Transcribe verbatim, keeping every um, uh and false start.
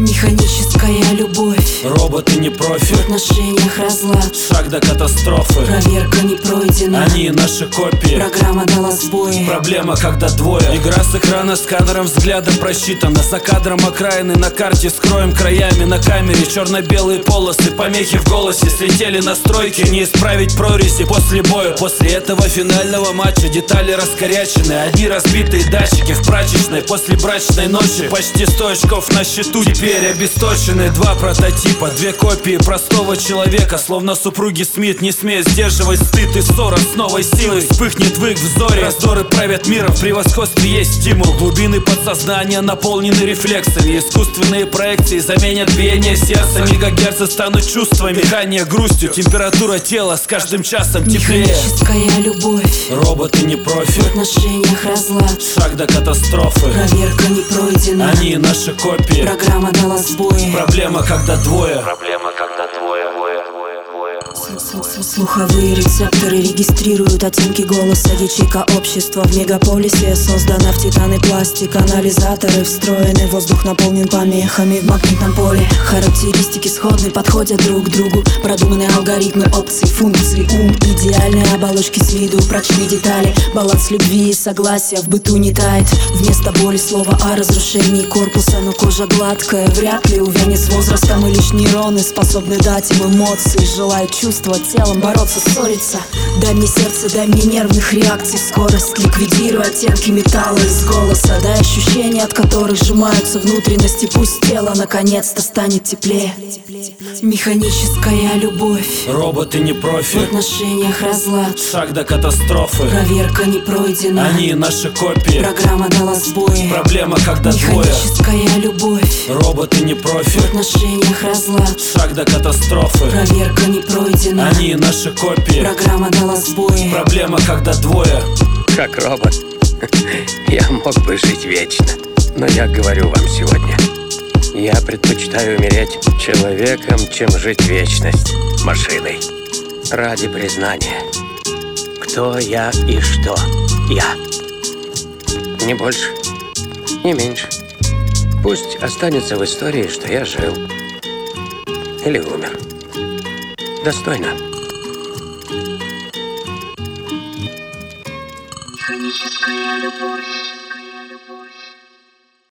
Механическая любовь, роботы не профи, в отношениях разлад, шаг до катастрофы, проверка не пройдена, они наши копии, программа дала сбои. Проблема, когда двое. Игра с экрана, сканером взгляда просчитана. За кадром окраины на карте скроем краями. На камере черно-белые полосы, помехи в голосе. Слетели настройки, не исправить прорези после боя. После этого финального матча детали раскорячены. Одни разбитые датчики в прачечной после брачной ночи. Почти сто очков на счету, теперь обесточены. Два прототипа, две копии простого человека. Словно супруги Смит, не смея сдерживать стыд и ссора с новой силой. Вспыхнет в их взоре. Раздоры правят миром, в превосходстве есть стимул. Глубины подсознания наполнены рефлексами. Искусственные проекции заменят биение сердца. Мегагерцы станут чувствами, дыхание грустью. Температура тела с каждым часом теплее. Механическая любовь, роботы не профи, в отношениях разлад, шаг до катастрофы, проверка не пройдена, они наши копии, программа дала сбои. Проблема, когда двое. Проблема, когда двое. Слуховые рецепторы регистрируют оттенки голоса. Ячейка общества в мегаполисе создана в титан и пластик. Анализаторы встроены, воздух наполнен помехами в магнитном поле. Характеристики сходны, подходят друг к другу. Продуманные алгоритмы опций, функций, ум. Идеальные оболочки с виду, прочные детали. Баланс любви и согласия в быту не тает. Вместо боли слово о разрушении корпуса. Но кожа гладкая, вряд ли увянет с возрастом. И лишь нейроны способны дать им эмоции. Желают чувствовать телом, бороться, ссориться. Дай мне сердце, дай мне нервных реакций. Скорость, ликвидируй оттенки металла из голоса. Дай ощущения, от которых сжимаются внутренности. Пусть тело наконец-то станет теплее. Механическая любовь, роботы не профи, в отношениях разлад, шаг до катастрофы, проверка не пройдена, они наши копии, программа дала сбои. Проблема, когда двое. Механическая любовь, роботы не профи, в отношениях разлад, шаг до катастрофы, проверка не пройдена, они наши копии, программа дала сбои. Проблема, когда двое. Как робот, я мог бы жить вечно. Но я говорю вам сегодня, я предпочитаю умереть человеком, чем жить вечность машиной. Ради признания, кто я и что я. Не больше, не меньше. Пусть останется в истории, что я жил или умер. Достойно. Механическая любовь.